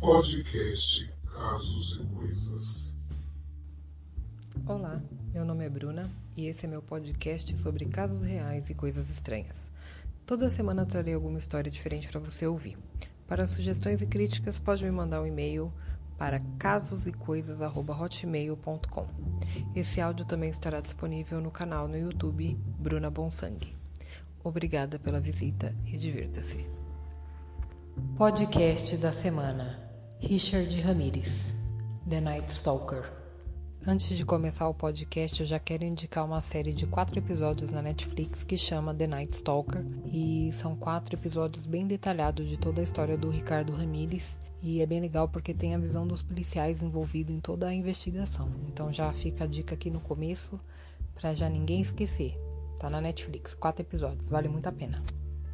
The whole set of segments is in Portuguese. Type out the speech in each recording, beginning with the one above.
Podcast Casos e Coisas. Olá, meu nome é Bruna e esse é meu podcast sobre casos reais e coisas estranhas. Toda semana trarei alguma história diferente para você ouvir. Para sugestões e críticas, pode me mandar um e-mail para casosecoisas@hotmail.com. Esse áudio também estará disponível no canal no YouTube Bruna Bonsangue. Obrigada pela visita e divirta-se. Podcast da semana: Richard Ramirez, The Night Stalker. Antes de começar o podcast, eu já quero indicar uma série de 4 episódios na Netflix que chama The Night Stalker, e são 4 episódios bem detalhados de toda a história do Ricardo Ramirez, e é bem legal porque tem a visão dos policiais envolvidos em toda a investigação. Então já fica a dica aqui no começo para já ninguém esquecer. Tá na Netflix, 4 episódios, vale muito a pena.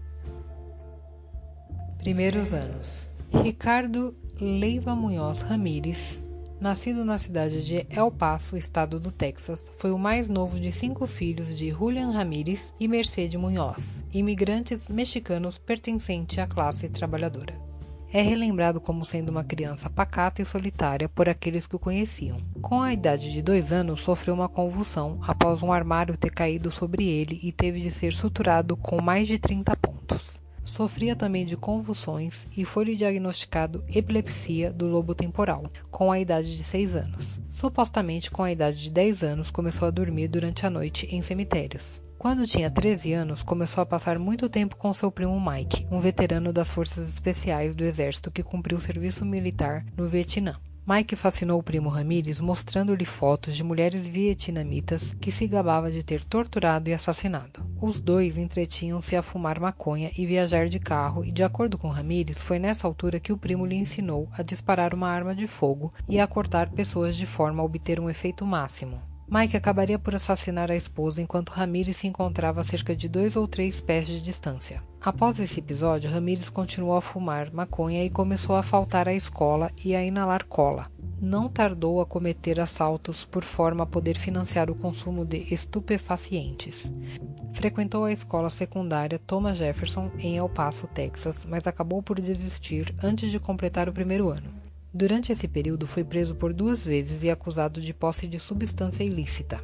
Primeiros anos. Ricardo Leiva Munhoz Ramirez, nascido na cidade de El Paso, estado do Texas, foi o mais novo de 5 filhos de Julián Ramírez e Mercedes Munhoz, imigrantes mexicanos pertencentes à classe trabalhadora. É relembrado como sendo uma criança pacata e solitária por aqueles que o conheciam. Com a idade de 2 anos, sofreu uma convulsão após um armário ter caído sobre ele e teve de ser suturado com mais de 30 pontos. Sofria também de convulsões e foi-lhe diagnosticado epilepsia do lobo temporal, com a idade de 6 anos. Supostamente, com a idade de 10 anos, começou a dormir durante a noite em cemitérios. Quando tinha 13 anos, começou a passar muito tempo com seu primo Mike, um veterano das forças especiais do exército que cumpriu serviço militar no Vietnã. Mike fascinou o primo Ramirez mostrando-lhe fotos de mulheres vietnamitas que se gabava de ter torturado e assassinado. Os dois entretinham-se a fumar maconha e viajar de carro, e de acordo com Ramirez, foi nessa altura que o primo lhe ensinou a disparar uma arma de fogo e a cortar pessoas de forma a obter um efeito máximo. Mike acabaria por assassinar a esposa enquanto Ramirez se encontrava a cerca de 2 ou 3 pés de distância. Após esse episódio, Ramirez continuou a fumar maconha e começou a faltar à escola e a inalar cola. Não tardou a cometer assaltos por forma a poder financiar o consumo de estupefacientes. Frequentou a escola secundária Thomas Jefferson em El Paso, Texas, mas acabou por desistir antes de completar o primeiro ano. Durante esse período, foi preso por 2 vezes e acusado de posse de substância ilícita.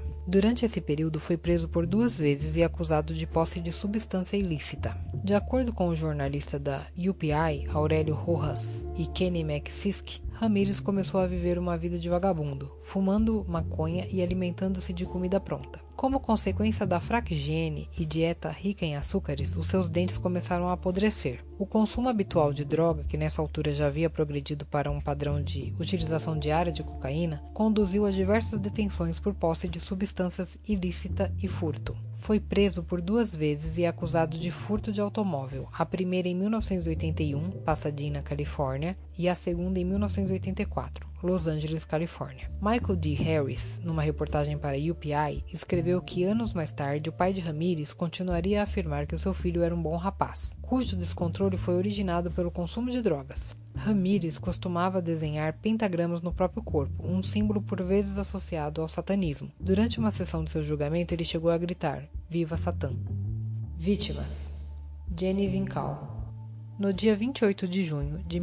De acordo com o jornalista da UPI, Aurélio Rojas, e Kenny McSisk, Ramirez começou a viver uma vida de vagabundo, fumando maconha e alimentando-se de comida pronta. Como consequência da fraca higiene e dieta rica em açúcares, os seus dentes começaram a apodrecer. O consumo habitual de droga, que nessa altura já havia progredido para um padrão de utilização diária de cocaína, conduziu a diversas detenções por posse de substâncias ilícita e furto. Foi preso por 2 vezes e acusado de furto de automóvel, a primeira em 1981, Pasadena, Califórnia, e a segunda em 1984, Los Angeles, Califórnia. Michael D. Harris, numa reportagem para UPI, escreveu que anos mais tarde o pai de Ramirez continuaria a afirmar que o seu filho era um bom rapaz, cujo descontrole foi originado pelo consumo de drogas. Ramirez costumava desenhar pentagramas no próprio corpo, um símbolo por vezes associado ao satanismo. Durante uma sessão de seu julgamento, ele chegou a gritar: "Viva Satã!". Vítimas: Jenny Vincal. No dia 28 de junho de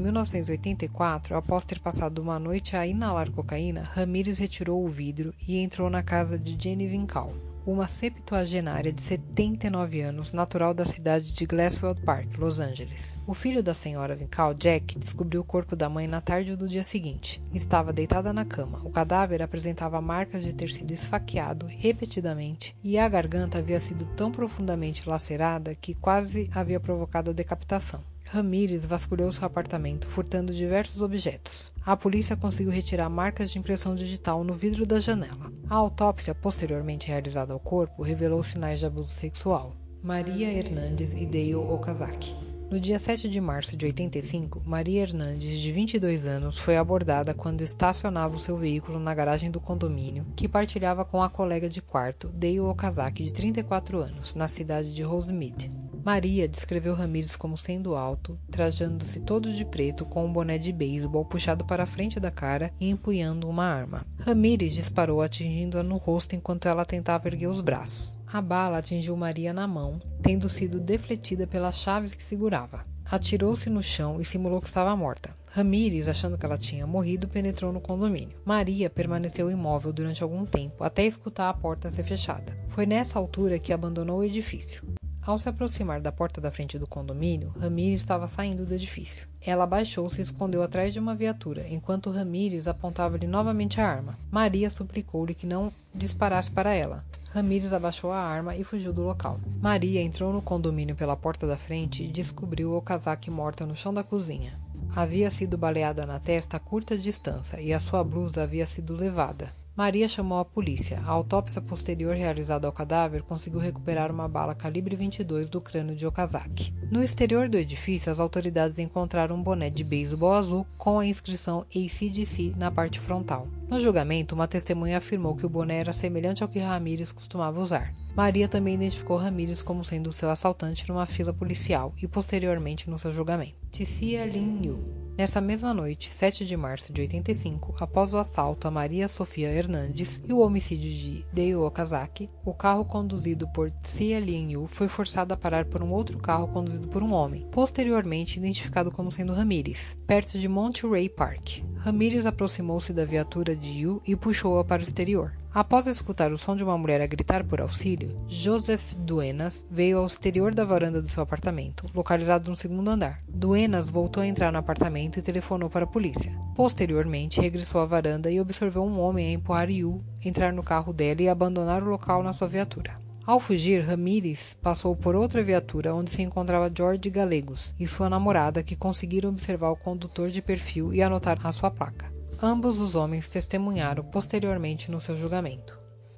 1984, após ter passado uma noite a inalar cocaína, Ramirez retirou o vidro e entrou na casa de Jenny Vincal, uma septuagenária de 79 anos, natural da cidade de Glassfield Park, Los Angeles. O filho da senhora Vincal, Jack, descobriu o corpo da mãe na tarde do dia seguinte. Estava deitada na cama. O cadáver apresentava marcas de ter sido esfaqueado repetidamente e a garganta havia sido tão profundamente lacerada que quase havia provocado a decapitação. Ramirez vasculhou seu apartamento, furtando diversos objetos. A polícia conseguiu retirar marcas de impressão digital no vidro da janela. A autópsia, posteriormente realizada ao corpo, revelou sinais de abuso sexual. Maria Hernandes e Dale Okazaki. No dia 7 de março de 85, Maria Hernandes, de 22 anos, foi abordada quando estacionava o seu veículo na garagem do condomínio, que partilhava com a colega de quarto, Dale Okazaki, de 34 anos, na cidade de Rosemead. Maria descreveu Ramirez como sendo alto, trajando-se todo de preto com um boné de beisebol puxado para a frente da cara e empunhando uma arma. Ramirez disparou atingindo-a no rosto enquanto ela tentava erguer os braços. A bala atingiu Maria na mão, tendo sido defletida pelas chaves que segurava. Atirou-se no chão e simulou que estava morta. Ramírez, achando que ela tinha morrido, penetrou no condomínio. Maria permaneceu imóvel durante algum tempo, até escutar a porta ser fechada. Foi nessa altura que abandonou o edifício. Ao se aproximar da porta da frente do condomínio, Ramírez estava saindo do edifício. Ela abaixou-se e escondeu atrás de uma viatura, enquanto Ramírez apontava-lhe novamente a arma. Maria suplicou-lhe que não disparasse para ela. Ramírez abaixou a arma e fugiu do local. Maria entrou no condomínio pela porta da frente e descobriu Okazaki morta no chão da cozinha. Havia sido baleada na testa a curta distância e a sua blusa havia sido levada. Maria chamou a polícia. A autópsia posterior realizada ao cadáver conseguiu recuperar uma bala calibre 22 do crânio de Okazaki. No exterior do edifício, as autoridades encontraram um boné de beisebol azul com a inscrição AC/DC na parte frontal. No julgamento, uma testemunha afirmou que o boné era semelhante ao que Ramírez costumava usar. Maria também identificou Ramírez como sendo seu assaltante numa fila policial e posteriormente no seu julgamento. Tissia Lin Yu. Nessa mesma noite, 7 de março de 85, após o assalto a Maria Sofia Hernandes e o homicídio de Dei Okazaki, o carro conduzido por Tissia Lin Yu foi forçado a parar por um outro carro conduzido por um homem, posteriormente identificado como sendo Ramírez, perto de Monterey Park. Ramírez aproximou-se da viatura de Yu e puxou-a para o exterior. Após escutar o som de uma mulher a gritar por auxílio, Joseph Duenas veio ao exterior da varanda do seu apartamento, localizado no segundo andar. Duenas voltou a entrar no apartamento e telefonou para a polícia. Posteriormente, regressou à varanda e observou um homem a empurrar Yu, entrar no carro dela e abandonar o local na sua viatura. Ao fugir, Ramírez passou por outra viatura onde se encontrava George Galegos e sua namorada, que conseguiram observar o condutor de perfil e anotar a sua placa. Ambos os homens testemunharam posteriormente no seu julgamento.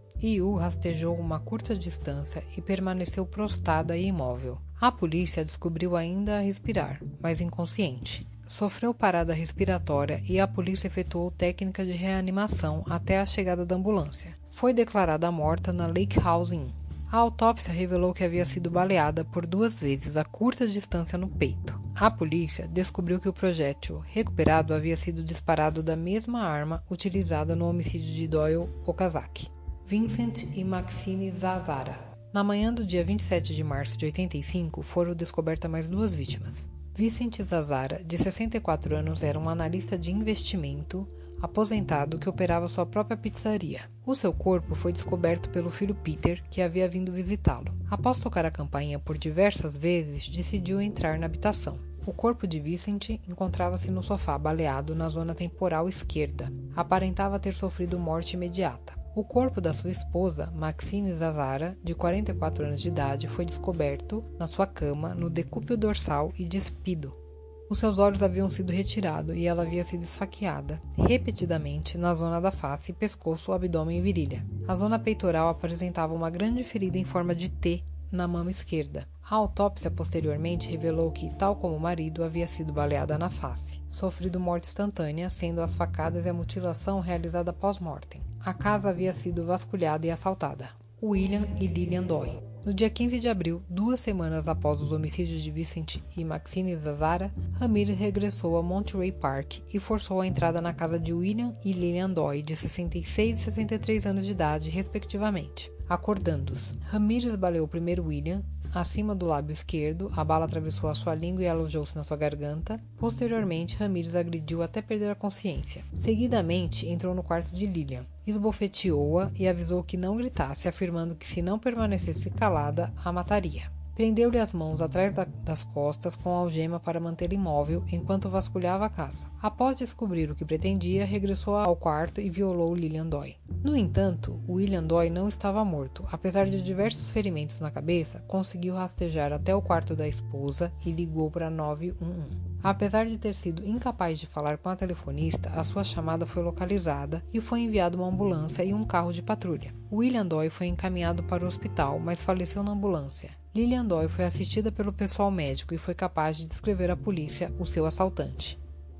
Yu rastejou uma curta distância e permaneceu prostrada e imóvel. A polícia descobriu ainda a respirar, mas inconsciente. Sofreu parada respiratória e a polícia efetuou técnica de reanimação até a chegada da ambulância. Foi declarada morta na Lake House Inn. A autópsia revelou que havia sido baleada por 2 vezes a curta distância no peito. A polícia descobriu que o projétil recuperado havia sido disparado da mesma arma utilizada no homicídio de Doyle Okazaki, Vincent e Maxine Zazara. Na manhã do dia 27 de março de 85, foram descobertas mais 2 vítimas. Vincent Zazara, de 64 anos, era um analista de investimento aposentado que operava sua própria pizzaria. O seu corpo foi descoberto pelo filho Peter, que havia vindo visitá-lo. Após tocar a campainha por diversas vezes, decidiu entrar na habitação. O corpo de Vincent encontrava-se no sofá baleado na zona temporal esquerda. Aparentava ter sofrido morte imediata. O corpo da sua esposa, Maxine Zazara, de 44 anos de idade, foi descoberto na sua cama, no decúbito dorsal e despido. Os seus olhos haviam sido retirados e ela havia sido esfaqueada, repetidamente, na zona da face, pescoço, abdômen e virilha. A zona peitoral apresentava uma grande ferida em forma de T na mama esquerda. A autópsia posteriormente revelou que, tal como o marido, havia sido baleada na face, sofrido morte instantânea, sendo as facadas e a mutilação realizada pós-mortem. A casa havia sido vasculhada e assaltada. William e Lillian Doyle. No dia 15 de abril, 2 semanas após os homicídios de Vincent e Maxine Zazara, Ramírez regressou a Monterey Park e forçou a entrada na casa de William e Lillian Doyle, de 66 e 63 anos de idade, respectivamente, acordando-os. Ramírez baleou primeiro William, acima do lábio esquerdo, a bala atravessou a sua língua e alojou-se na sua garganta. Posteriormente, Ramírez agrediu até perder a consciência. Seguidamente, entrou no quarto de Lillian, esbofeteou-a e avisou que não gritasse, afirmando que se não permanecesse calada, a mataria. Prendeu-lhe as mãos atrás das costas com algema para mantê-la imóvel enquanto vasculhava a casa. Após descobrir o que pretendia, regressou ao quarto e violou Lillian Doyle. No entanto, William Doyle não estava morto. Apesar de diversos ferimentos na cabeça, conseguiu rastejar até o quarto da esposa e ligou para 911. Apesar de ter sido incapaz de falar com a telefonista, a sua chamada foi localizada e foi enviada uma ambulância e um carro de patrulha. William Doyle foi encaminhado para o hospital, mas faleceu na ambulância. Lillian Doyle foi assistida pelo pessoal médico e foi capaz de descrever à polícia o seu assaltante.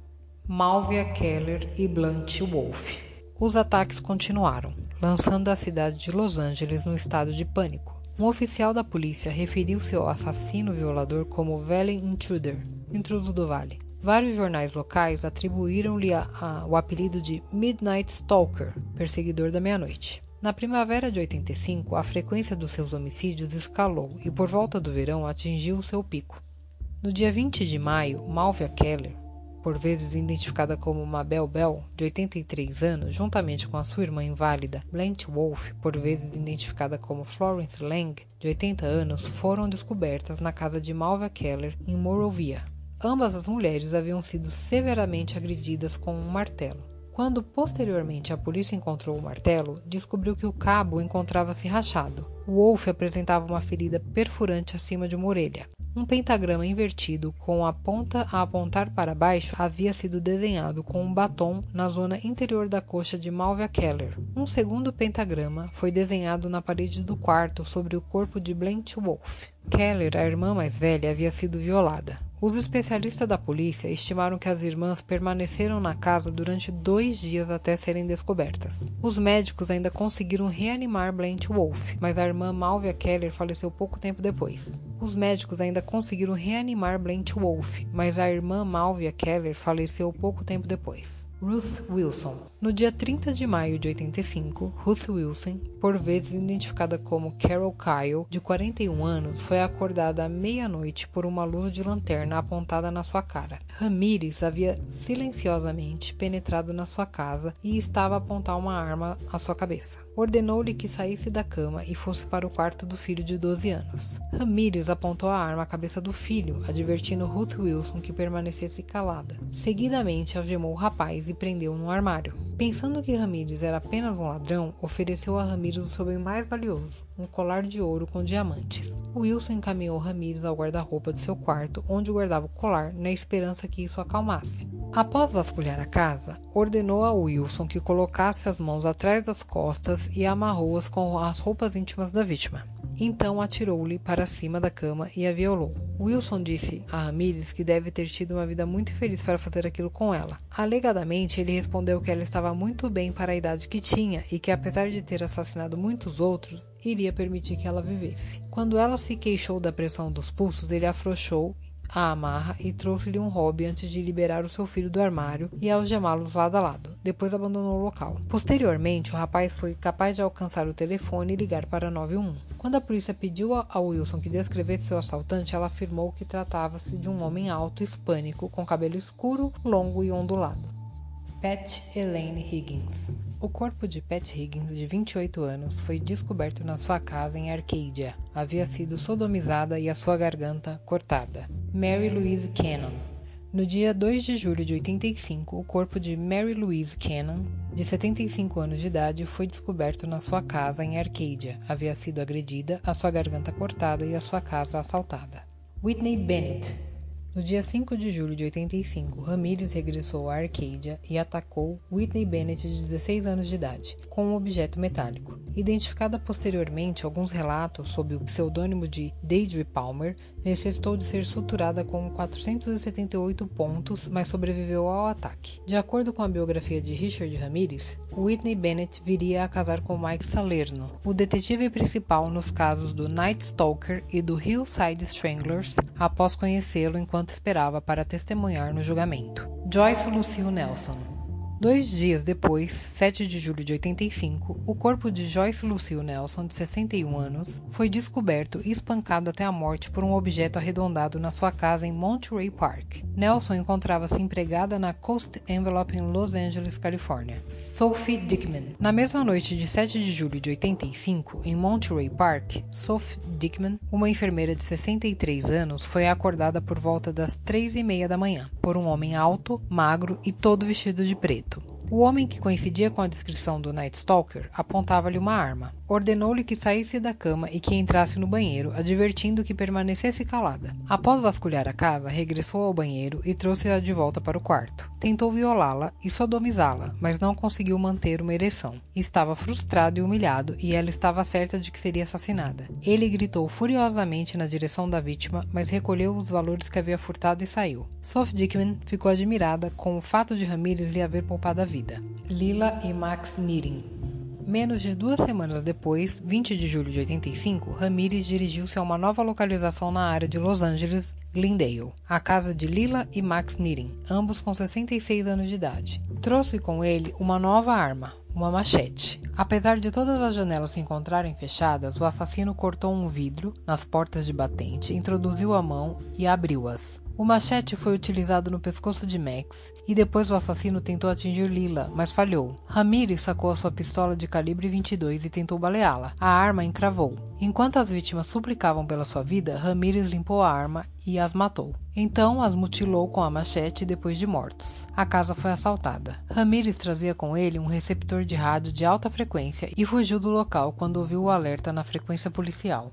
Malvia Keller e Blanche Wolfe. Os ataques continuaram, lançando a cidade de Los Angeles no estado de pânico. Um oficial da polícia referiu seu assassino violador como Valley Intruder, intruso do vale. Vários jornais locais atribuíram-lhe o apelido de Midnight Stalker, perseguidor da meia-noite. Na primavera de 85, a frequência dos seus homicídios escalou e por volta do verão atingiu o seu pico. No dia 20 de maio, Malvia Keller por vezes identificada como Mabel Bell, de 83 anos, juntamente com a sua irmã inválida, Blanche Wolfe, por vezes identificada como Florence Lang, de 80 anos, foram descobertas na casa de Malvia Keller, em Monrovia. Ambas as mulheres haviam sido severamente agredidas com um martelo. Quando posteriormente a polícia encontrou o martelo, descobriu que o cabo encontrava-se rachado. Wolfe apresentava uma ferida perfurante acima de uma orelha. Um pentagrama invertido, com a ponta a apontar para baixo, havia sido desenhado com um batom na zona interior da coxa de Malvia Keller. Um segundo pentagrama foi desenhado na parede do quarto sobre o corpo de Blanche Wolfe. Keller, a irmã mais velha, havia sido violada. Os especialistas da polícia estimaram que as irmãs permaneceram na casa durante 2 dias até serem descobertas. Os médicos ainda conseguiram reanimar Blanche Wolfe, mas a irmã Malvia Keller faleceu pouco tempo depois. Ruth Wilson. No dia 30 de maio de 85, Ruth Wilson, por vezes identificada como Carol Kyle, de 41 anos, foi acordada à meia-noite por uma luz de lanterna apontada na sua cara. Ramirez havia silenciosamente penetrado na sua casa e estava a apontar uma arma à sua cabeça. Ordenou-lhe que saísse da cama e fosse para o quarto do filho de 12 anos. Ramirez apontou a arma à cabeça do filho, advertindo Ruth Wilson que permanecesse calada. Seguidamente, algemou o rapaz e prendeu-o no armário. Pensando que Ramirez era apenas um ladrão, ofereceu a Ramirez o seu bem mais valioso, um colar de ouro com diamantes. Wilson encaminhou Ramirez ao guarda-roupa de seu quarto, onde guardava o colar, na esperança que isso acalmasse. Após vasculhar a casa, ordenou a Wilson que colocasse as mãos atrás das costas e amarrou-as com as roupas íntimas da vítima. Então atirou-lhe para cima da cama e a violou. Wilson disse a Ramirez que deve ter tido uma vida muito feliz para fazer aquilo com ela. Alegadamente, ele respondeu que ela estava muito bem para a idade que tinha e que, apesar de ter assassinado muitos outros, iria permitir que ela vivesse. Quando ela se queixou da pressão dos pulsos, ele afrouxou a amarra e trouxe-lhe um hobby antes de liberar o seu filho do armário e algemá-los lado a lado. Depois abandonou o local. Posteriormente, o rapaz foi capaz de alcançar o telefone e ligar para 911. Quando a polícia pediu a Wilson que descrevesse seu assaltante, ela afirmou que tratava-se de um homem alto, hispânico, com cabelo escuro, longo e ondulado. Pat Elaine Higgins. O corpo de Pat Higgins, de 28 anos, foi descoberto na sua casa em Arcadia. Havia sido sodomizada e a sua garganta cortada. Mary Louise Cannon. No dia 2 de julho de 85, o corpo de Mary Louise Cannon, de 75 anos de idade, foi descoberto na sua casa em Arcadia. Havia sido agredida, a sua garganta cortada e a sua casa assaltada. Whitney Bennett. No dia 5 de julho de 85, Ramirez regressou a Arcadia e atacou Whitney Bennett, de 16 anos de idade, com um objeto metálico. Identificada posteriormente, alguns relatos sob o pseudônimo de Deidre Palmer, necessitou de ser suturada com 478 pontos, mas sobreviveu ao ataque. De acordo com a biografia de Richard Ramirez, Whitney Bennett viria a casar com Mike Salerno, o detetive principal nos casos do Night Stalker e do Hillside Stranglers, após conhecê-lo enquanto esperava para testemunhar no julgamento. Joyce Lucille Nelson. 2 dias depois, 7 de julho de 85, o corpo de Joyce Lucille Nelson, de 61 anos, foi descoberto e espancado até a morte por um objeto arredondado na sua casa em Monterey Park. Nelson encontrava-se empregada na Coast Envelope em Los Angeles, Califórnia. Sophie Dickman. Na mesma noite de 7 de julho de 85, em Monterey Park, Sophie Dickman, uma enfermeira de 63 anos, foi acordada por volta das 3h30 da manhã, por um homem alto, magro e todo vestido de preto. O homem, que coincidia com a descrição do Night Stalker, apontava-lhe uma arma. Ordenou-lhe que saísse da cama e que entrasse no banheiro, advertindo que permanecesse calada. Após vasculhar a casa, regressou ao banheiro e trouxe-a de volta para o quarto. Tentou violá-la e sodomizá-la, mas não conseguiu manter uma ereção. Estava frustrado e humilhado, e ela estava certa de que seria assassinada. Ele gritou furiosamente na direção da vítima, mas recolheu os valores que havia furtado e saiu. Sophie Dickman ficou admirada com o fato de Ramirez lhe haver poupado a vida. Lila e Max Needing. Menos de 2 semanas depois, 20 de julho de 85, Ramirez dirigiu-se a uma nova localização na área de Los Angeles, Glendale, a casa de Lila e Max Needing, ambos com 66 anos de idade. Trouxe com ele uma nova arma, uma machete. Apesar de todas as janelas se encontrarem fechadas, o assassino cortou um vidro nas portas de batente, introduziu a mão e abriu-as. O machete foi utilizado no pescoço de Max, e depois o assassino tentou atingir Lila, mas falhou. Ramirez sacou a sua pistola de calibre 22 e tentou baleá-la. A arma encravou. Enquanto as vítimas suplicavam pela sua vida, Ramirez limpou a arma e as matou. Então as mutilou com a machete depois de mortos. A casa foi assaltada. Ramirez trazia com ele um receptor de rádio de alta frequência e fugiu do local quando ouviu o alerta na frequência policial.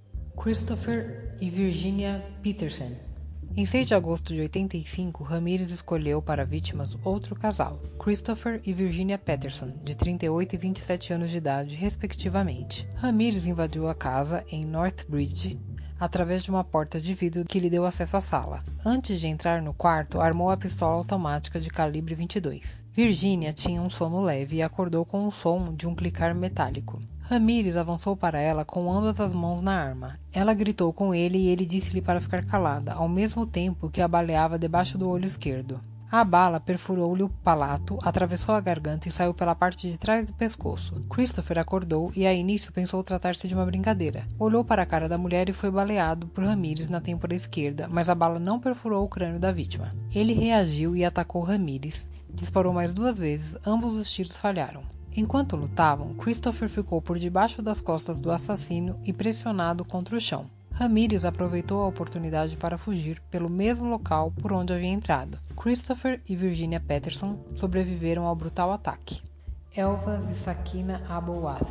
Christopher e Virginia Peterson. Em 6 de agosto de 85, Ramirez escolheu para vítimas outro casal, Christopher e Virginia Peterson, de 38 e 27 anos de idade, respectivamente. Ramirez invadiu a casa em Northbridge através de uma porta de vidro que lhe deu acesso à sala. Antes de entrar no quarto, armou a pistola automática de calibre 22. Virginia tinha um sono leve e acordou com o som de um clicar metálico. Ramirez avançou para ela com ambas as mãos na arma. Ela gritou com ele e ele disse-lhe para ficar calada, ao mesmo tempo que a baleava debaixo do olho esquerdo. A bala perfurou-lhe o palato, atravessou a garganta e saiu pela parte de trás do pescoço. Christopher acordou e a início pensou tratar-se de uma brincadeira. Olhou para a cara da mulher e foi baleado por Ramirez na têmpora esquerda, mas a bala não perfurou o crânio da vítima. Ele reagiu e atacou Ramirez. Disparou mais 2 vezes, ambos os tiros falharam. Enquanto lutavam, Christopher ficou por debaixo das costas do assassino e pressionado contra o chão. Ramirez aproveitou a oportunidade para fugir pelo mesmo local por onde havia entrado. Christopher e Virginia Peterson sobreviveram ao brutal ataque. Elvas e Sakina Abouath.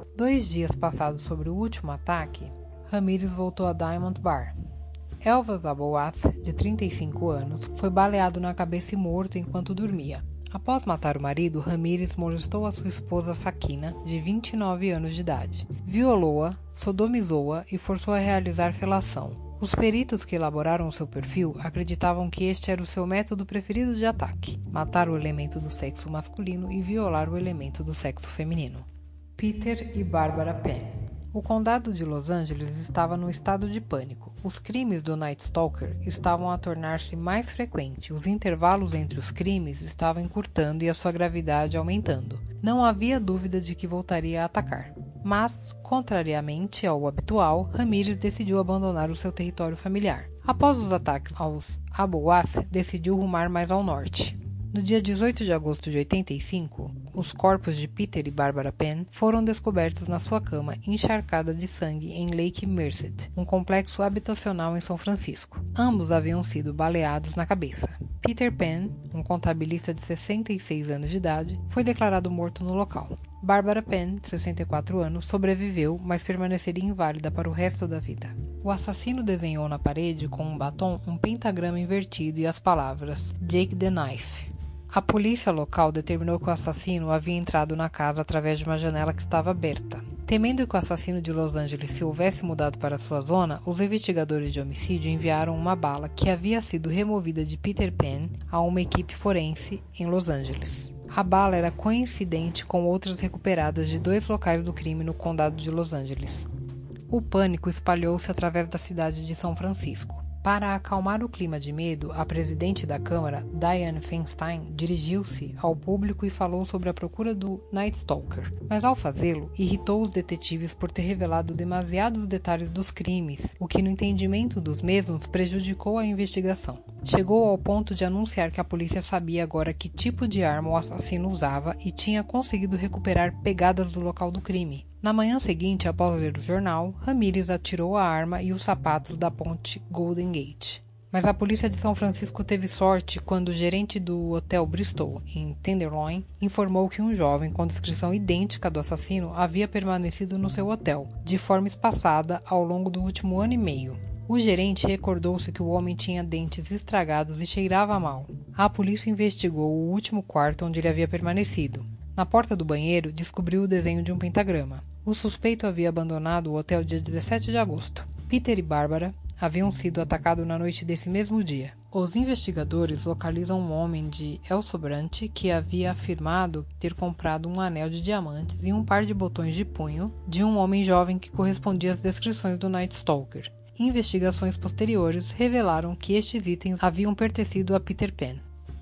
2 dias passados sobre o último ataque, Ramirez voltou a Diamond Bar. Elvas Abouath, de 35 anos, foi baleado na cabeça e morto enquanto dormia. Após matar o marido, Ramirez molestou a sua esposa Sakina, de 29 anos de idade. Violou-a, sodomizou-a e forçou a realizar felação. Os peritos que elaboraram o seu perfil acreditavam que este era o seu método preferido de ataque: matar o elemento do sexo masculino e violar o elemento do sexo feminino. Peter e Barbara Penn. O condado de Los Angeles estava num estado de pânico. Os crimes do Night Stalker estavam a tornar-se mais frequentes, os intervalos entre os crimes estavam encurtando e a sua gravidade aumentando. Não havia dúvida de que voltaria a atacar. Mas, contrariamente ao habitual, Ramirez decidiu abandonar o seu território familiar. Após os ataques aos Abouath, decidiu rumar mais ao norte. No dia 18 de agosto de 85, os corpos de Peter e Barbara Penn foram descobertos na sua cama encharcada de sangue em Lake Merced, um complexo habitacional em São Francisco. Ambos haviam sido baleados na cabeça. Peter Penn, um contabilista de 66 anos de idade, foi declarado morto no local. Barbara Penn, de 64 anos, sobreviveu, mas permaneceria inválida para o resto da vida. O assassino desenhou na parede com um batom um pentagrama invertido e as palavras "Jake the Knife". A polícia local determinou que o assassino havia entrado na casa através de uma janela que estava aberta. Temendo que o assassino de Los Angeles se houvesse mudado para sua zona, os investigadores de homicídio enviaram uma bala que havia sido removida de Peter Penn a uma equipe forense em Los Angeles. A bala era coincidente com outras recuperadas de 2 locais do crime no condado de Los Angeles. O pânico espalhou-se através da cidade de São Francisco. Para acalmar o clima de medo, a presidente da Câmara, Dianne Feinstein, dirigiu-se ao público e falou sobre a procura do Night Stalker, mas ao fazê-lo, irritou os detetives por ter revelado demasiados detalhes dos crimes, o que no entendimento dos mesmos prejudicou a investigação. Chegou ao ponto de anunciar que a polícia sabia agora que tipo de arma o assassino usava e tinha conseguido recuperar pegadas do local do crime. Na manhã seguinte, após ler o jornal, Ramirez atirou a arma e os sapatos da ponte Golden Gate. Mas a polícia de São Francisco teve sorte quando o gerente do Hotel Bristol, em Tenderloin, informou que um jovem com descrição idêntica do assassino havia permanecido no seu hotel, de forma espaçada, ao longo do último ano e meio. O gerente recordou-se que o homem tinha dentes estragados e cheirava mal. A polícia investigou o último quarto onde ele havia permanecido. Na porta do banheiro, descobriu o desenho de um pentagrama. O suspeito havia abandonado o hotel dia 17 de agosto. Peter e Barbara haviam sido atacados na noite desse mesmo dia. Os investigadores localizam um homem de El Sobrante que havia afirmado ter comprado um anel de diamantes e um par de botões de punho de um homem jovem que correspondia às descrições do Night Stalker. Investigações posteriores revelaram que estes itens haviam pertencido a Peter Penn.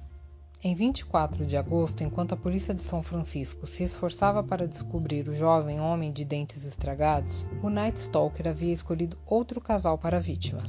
Em 24 de agosto, enquanto a polícia de São Francisco se esforçava para descobrir o jovem homem de dentes estragados, o Night Stalker havia escolhido outro casal para vítimas.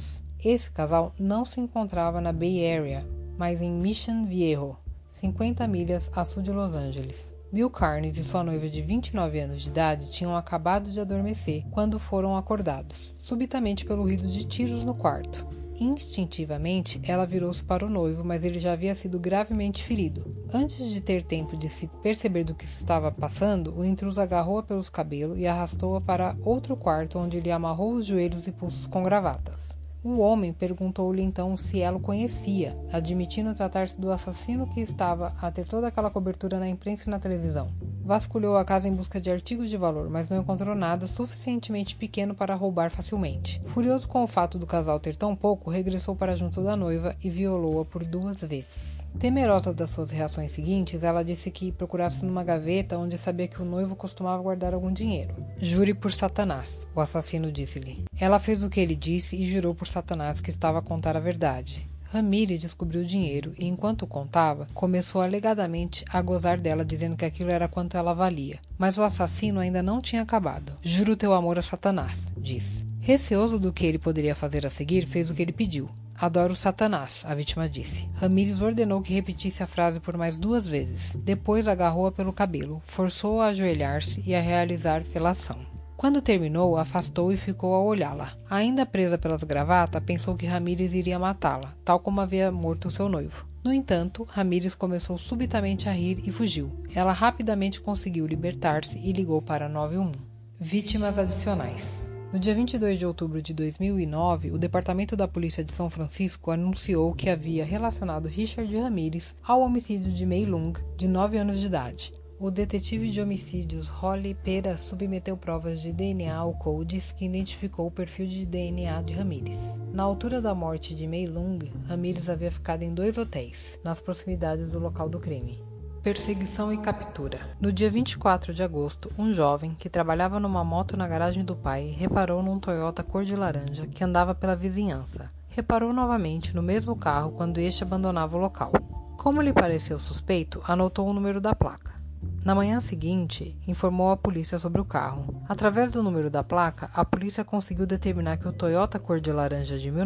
Esse casal não se encontrava na Bay Area, mas em Mission Viejo, 50 milhas a sul de Los Angeles. Bill Carnes e sua noiva de 29 anos de idade tinham acabado de adormecer quando foram acordados, subitamente pelo ruído de tiros no quarto. Instintivamente, ela virou-se para o noivo, mas ele já havia sido gravemente ferido. Antes de ter tempo de se perceber do que se estava passando, o intruso agarrou-a pelos cabelos e arrastou-a para outro quarto, onde lhe amarrou os joelhos e pulsos com gravatas. O homem perguntou-lhe então se ela o conhecia, admitindo tratar-se do assassino que estava a ter toda aquela cobertura na imprensa e na televisão. Vasculhou a casa em busca de artigos de valor, mas não encontrou nada suficientemente pequeno para roubar facilmente. Furioso com o fato do casal ter tão pouco, regressou para junto da noiva e violou-a por 2 vezes. Temerosa das suas reações seguintes, ela disse que procurasse numa gaveta onde sabia que o noivo costumava guardar algum dinheiro. Jure por Satanás, o assassino disse-lhe. Ela fez o que ele disse e jurou por Satanás que estava a contar a verdade. Ramirez descobriu o dinheiro e, enquanto contava, começou alegadamente a gozar dela, dizendo que aquilo era quanto ela valia. Mas o assassino ainda não tinha acabado. Juro teu amor a Satanás, disse. Receoso do que ele poderia fazer a seguir, fez o que ele pediu. Adoro Satanás, a vítima disse. Ramirez ordenou que repetisse a frase por mais 2 vezes. Depois agarrou-a pelo cabelo, forçou-a a ajoelhar-se e a realizar felação. Quando terminou, afastou e ficou a olhá-la. Ainda presa pelas gravatas, pensou que Ramirez iria matá-la, tal como havia morto seu noivo. No entanto, Ramirez começou subitamente a rir e fugiu. Ela rapidamente conseguiu libertar-se e ligou para 911. Vítimas adicionais. No dia 22 de outubro de 2009, o Departamento da Polícia de São Francisco anunciou que havia relacionado Richard Ramirez ao homicídio de Mei Lung, de 9 anos de idade. O detetive de homicídios Holly Pera submeteu provas de DNA ao CODIS que identificou o perfil de DNA de Ramirez. Na altura da morte de Mei Lung, Ramirez havia ficado em 2 hotéis, nas proximidades do local do crime. Perseguição e captura. No dia 24 de agosto, um jovem, que trabalhava numa moto na garagem do pai, reparou num Toyota cor de laranja que andava pela vizinhança. Reparou novamente no mesmo carro quando este abandonava o local. Como lhe pareceu suspeito, anotou o número da placa. Na manhã seguinte, informou a polícia sobre o carro. Através do número da placa, a polícia conseguiu determinar que o Toyota cor de laranja de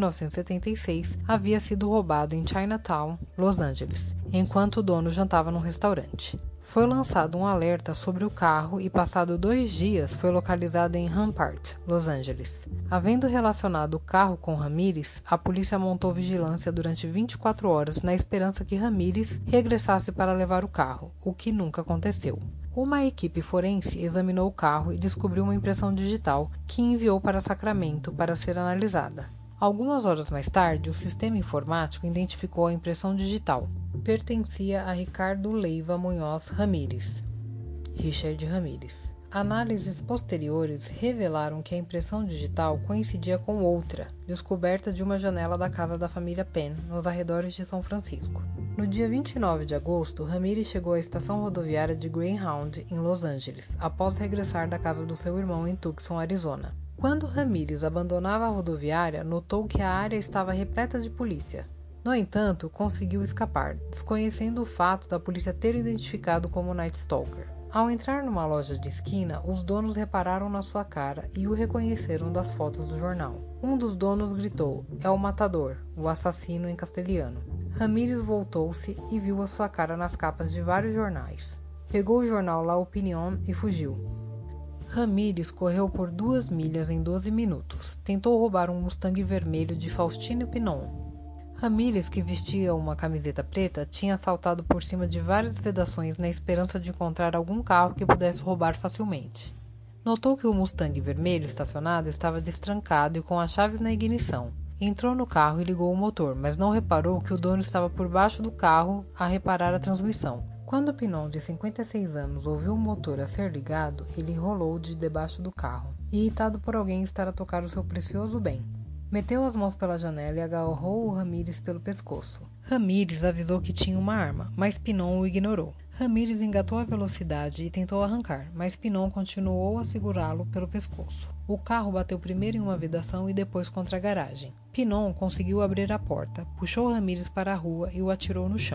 1976 havia sido roubado em Chinatown, Los Angeles, enquanto o dono jantava num restaurante. Foi lançado um alerta sobre o carro e, passado 2 dias, foi localizado em Rampart, Los Angeles. Havendo relacionado o carro com Ramirez, a polícia montou vigilância durante 24 horas na esperança que Ramirez regressasse para levar o carro, o que nunca aconteceu. Uma equipe forense examinou o carro e descobriu uma impressão digital que enviou para Sacramento para ser analisada. Algumas horas mais tarde, o sistema informático identificou a impressão digital. Pertencia a Ricardo Leiva Munhoz Ramirez, Richard Ramirez. Análises posteriores revelaram que a impressão digital coincidia com outra, descoberta de uma janela da casa da família Penn, nos arredores de São Francisco. No dia 29 de agosto, Ramirez chegou à estação rodoviária de Greyhound, em Los Angeles, após regressar da casa do seu irmão em Tucson, Arizona. Quando Ramirez abandonava a rodoviária, notou que a área estava repleta de polícia. No entanto, conseguiu escapar, desconhecendo o fato da polícia ter identificado como Night Stalker. Ao entrar numa loja de esquina, os donos repararam na sua cara e o reconheceram das fotos do jornal. Um dos donos gritou: "É o matador", o assassino em castelhano. Ramirez voltou-se e viu a sua cara nas capas de vários jornais. Pegou o jornal La Opinión e fugiu. Ramirez correu por 2 milhas em 12 minutos. Tentou roubar um Mustang vermelho de Faustino Pinon. Ramirez, que vestia uma camiseta preta, tinha saltado por cima de várias vedações na esperança de encontrar algum carro que pudesse roubar facilmente. Notou que o Mustang vermelho estacionado estava destrancado e com as chaves na ignição. Entrou no carro e ligou o motor, mas não reparou que o dono estava por baixo do carro a reparar a transmissão. Quando Pinon, de 56 anos, ouviu o motor a ser ligado, ele rolou de debaixo do carro, irritado por alguém estar a tocar o seu precioso bem. Meteu as mãos pela janela e agarrou o Ramirez pelo pescoço. Ramirez avisou que tinha uma arma, mas Pinon o ignorou. Ramirez engatou a velocidade e tentou arrancar, mas Pinon continuou a segurá-lo pelo pescoço. O carro bateu primeiro em uma vedação e depois contra a garagem. Pinon conseguiu abrir a porta, puxou Ramirez para a rua e o atirou no chão.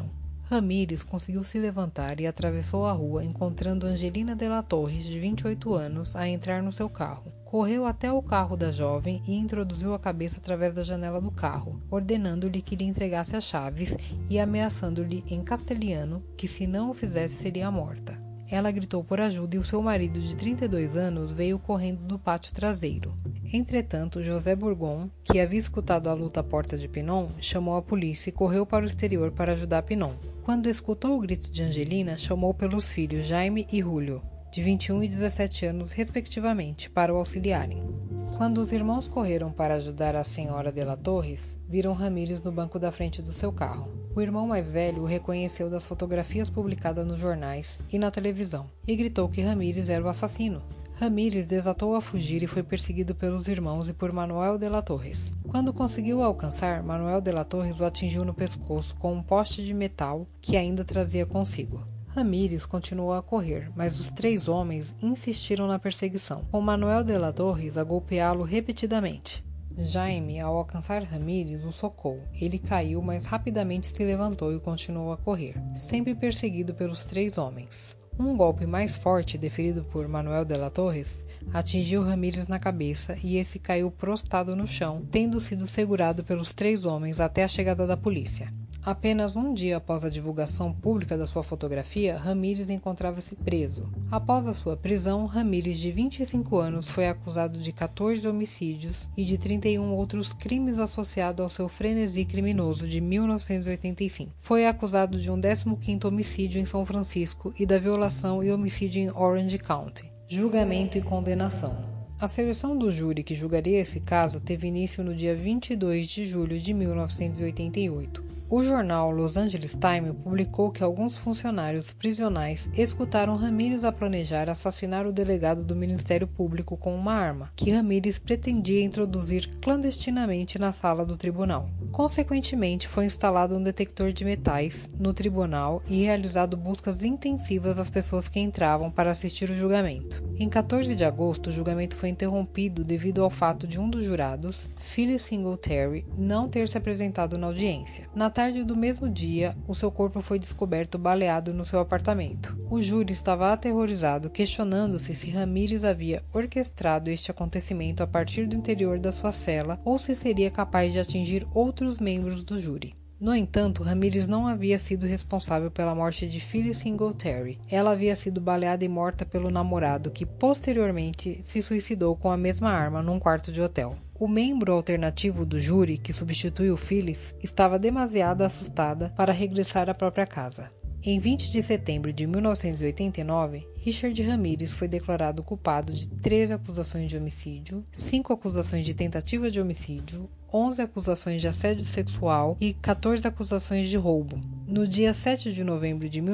Ramírez conseguiu se levantar e atravessou a rua, encontrando Angelina de la Torres, de 28 anos, a entrar no seu carro. Correu até o carro da jovem e introduziu a cabeça através da janela do carro, ordenando-lhe que lhe entregasse as chaves e ameaçando-lhe em castelhano que, se não o fizesse, seria morta. Ela gritou por ajuda e o seu marido, de 32 anos, veio correndo do pátio traseiro. Entretanto, José Burgon, que havia escutado a luta à porta de Pinon, chamou a polícia e correu para o exterior para ajudar Pinon. Quando escutou o grito de Angelina, chamou pelos filhos Jaime e Julio, de 21 e 17 anos, respectivamente, para o auxiliarem. Quando os irmãos correram para ajudar a senhora de la Torres, viram Ramírez no banco da frente do seu carro. O irmão mais velho o reconheceu das fotografias publicadas nos jornais e na televisão, e gritou que Ramírez era o assassino. Ramírez desatou a fugir e foi perseguido pelos irmãos e por Manuel de la Torres. Quando conseguiu o alcançar, Manuel de la Torres o atingiu no pescoço com um poste de metal que ainda trazia consigo. Ramírez continuou a correr, mas os 3 homens insistiram na perseguição, com Manuel de la Torres a golpeá-lo repetidamente. Jaime, ao alcançar Ramírez, o socou. Ele caiu, mas rapidamente se levantou e continuou a correr, sempre perseguido pelos 3 homens. Um golpe mais forte, deferido por Manuel de la Torres, atingiu Ramírez na cabeça e esse caiu prostrado no chão, tendo sido segurado pelos 3 homens até a chegada da polícia. Apenas um dia após a divulgação pública da sua fotografia, Ramírez encontrava-se preso. Após a sua prisão, Ramírez, de 25 anos, foi acusado de 14 homicídios e de 31 outros crimes associados ao seu frenesi criminoso de 1985. Foi acusado de um 15º homicídio em São Francisco e da violação e homicídio em Orange County. Julgamento e condenação. A seleção do júri que julgaria esse caso teve início no dia 22 de julho de 1988. O jornal Los Angeles Times publicou que alguns funcionários prisionais escutaram Ramírez a planejar assassinar o delegado do Ministério Público com uma arma, que Ramírez pretendia introduzir clandestinamente na sala do tribunal. Consequentemente, foi instalado um detector de metais no tribunal e realizado buscas intensivas às pessoas que entravam para assistir o julgamento. Em 14 de agosto, o julgamento foi interrompido devido ao fato de um dos jurados, Phyllis Singletary, não ter se apresentado na audiência. Na tarde do mesmo dia, o seu corpo foi descoberto baleado no seu apartamento. O júri estava aterrorizado, questionando-se se Ramírez havia orquestrado este acontecimento a partir do interior da sua cela ou se seria capaz de atingir outros membros do júri. No entanto, Ramírez não havia sido responsável pela morte de Phyllis Singletary. Ela havia sido baleada e morta pelo namorado, que posteriormente se suicidou com a mesma arma num quarto de hotel. O membro alternativo do júri, que substituiu Phyllis, estava demasiado assustada para regressar à própria casa. Em 20 de setembro de 1989, Richard Ramírez foi declarado culpado de 13 acusações de homicídio, 5 acusações de tentativa de homicídio, 11 acusações de assédio sexual e 14 acusações de roubo. No dia 7 de novembro de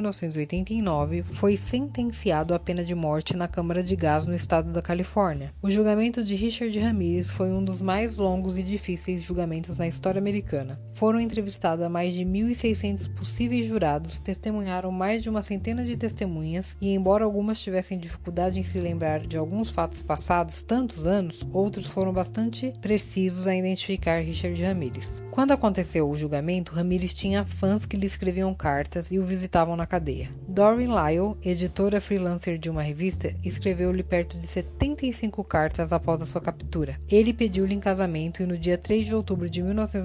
1989, foi sentenciado à pena de morte na Câmara de Gás no estado da Califórnia. O julgamento de Richard Ramírez foi um dos mais longos e difíceis julgamentos na história americana. Foram entrevistados mais de 1.600 possíveis jurados, testemunharam mais de uma centena de testemunhas e, embora algumas tivessem dificuldade em se lembrar de alguns fatos passados tantos anos, outros foram bastante precisos a identificar Richard Ramírez. Quando aconteceu o julgamento, Ramírez tinha fãs que lhe escreviam cartas e o visitavam na cadeia. Doreen Lyle, editora freelancer de uma revista, escreveu-lhe perto de 75 cartas após a sua captura. Ele pediu-lhe em casamento e no dia 3 de outubro de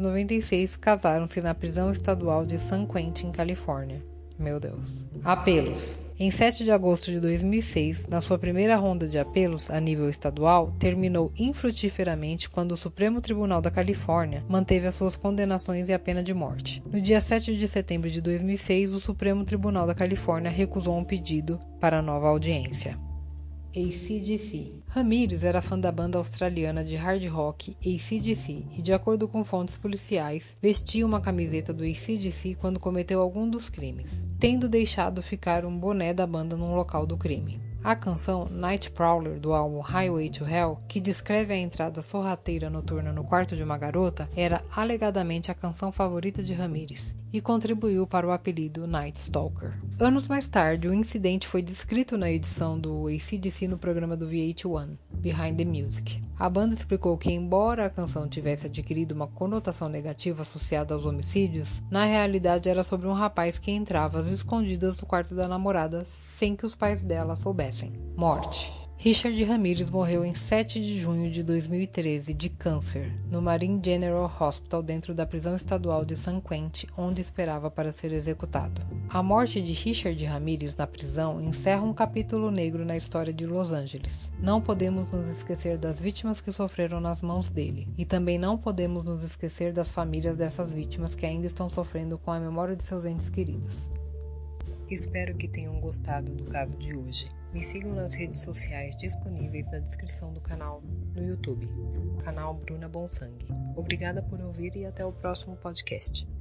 1996 casaram-se na prisão estadual de San Quentin, Califórnia. Meu Deus. Apelos. Em 7 de agosto de 2006, na sua primeira ronda de apelos a nível estadual, terminou infrutíferamente quando o Supremo Tribunal da Califórnia manteve as suas condenações e a pena de morte. No dia 7 de setembro de 2006, o Supremo Tribunal da Califórnia recusou um pedido para nova audiência. AC/DC. Ramírez era fã da banda australiana de hard rock AC/DC e, de acordo com fontes policiais, vestia uma camiseta do AC/DC quando cometeu algum dos crimes, tendo deixado ficar um boné da banda num local do crime. A canção Night Prowler, do álbum Highway to Hell, que descreve a entrada sorrateira noturna no quarto de uma garota, era alegadamente a canção favorita de Ramírez e contribuiu para o apelido Night Stalker. Anos mais tarde, o incidente foi descrito na edição do AC/DC no programa do VH1, Behind the Music. A banda explicou que, embora a canção tivesse adquirido uma conotação negativa associada aos homicídios, na realidade era sobre um rapaz que entrava às escondidas no quarto da namorada sem que os pais dela soubessem. Morte. Richard Ramirez morreu em 7 de junho de 2013 de câncer, no Marine General Hospital dentro da prisão estadual de San Quentin, onde esperava para ser executado. A morte de Richard Ramirez na prisão encerra um capítulo negro na história de Los Angeles. Não podemos nos esquecer das vítimas que sofreram nas mãos dele, e também não podemos nos esquecer das famílias dessas vítimas que ainda estão sofrendo com a memória de seus entes queridos. Espero que tenham gostado do caso de hoje. Me sigam nas redes sociais disponíveis na descrição do canal no YouTube, canal Bruna Bonsangue. Obrigada por ouvir e até o próximo podcast.